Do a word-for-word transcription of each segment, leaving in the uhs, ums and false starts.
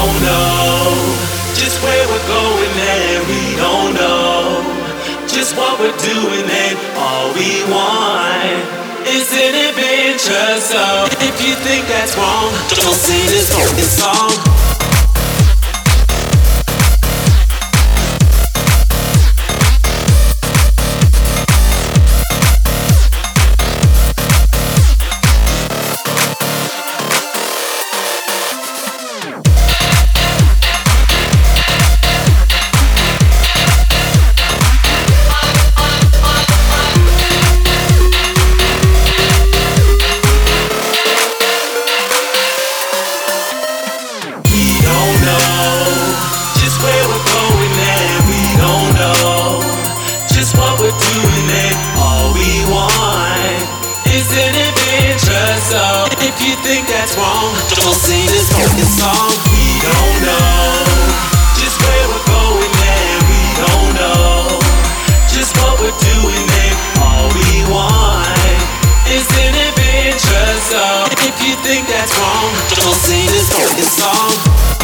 don't know just where we're going and we don't know just what we're doing, and all we want is an adventure. So if you think that's wrong, don't sing this fucking song. So if you think that's wrong, don't sing this fucking song. We don't know just where we're going and we don't know just what we're doing, and all we want is an adventure. So if you think that's wrong, don't sing this fucking song.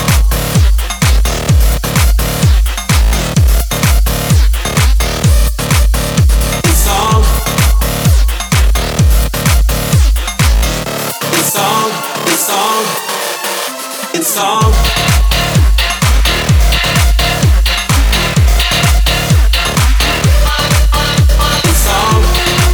Song, in song. In song.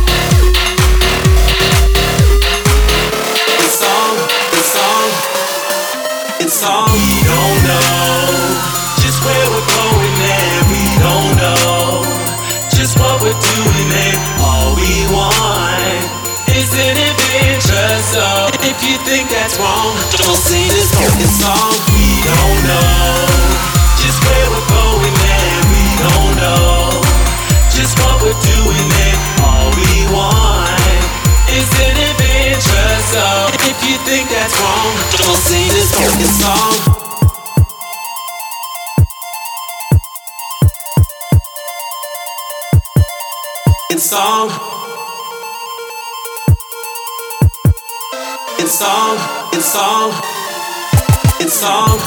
In song, in song. In song. We don't know just where we're going and we don't know just what we're doing, and all we want is an adventure. So if you think that's wrong, don't sing this fucking song. We don't know just where we're going and we don't know just what we're doing, and all we want is an adventure. So if you think that's wrong, don't sing this fucking song. In song. In song, in song, in song.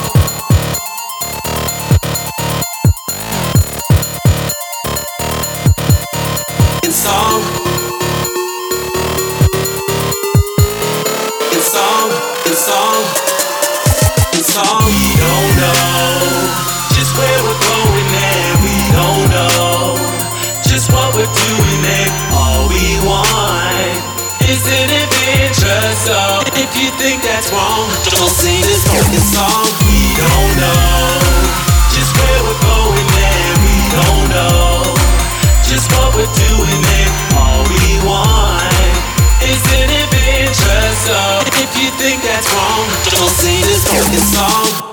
In song. In song, in song, in song. We don't know just where we're going and we don't know just what we're doing, and all we want is an adventure. So if you think that's wrong, don't sing this fucking song. We don't know just where we're going and we don't know just what we're doing, and all we want is an adventure. So if you think that's wrong, don't sing this fucking song.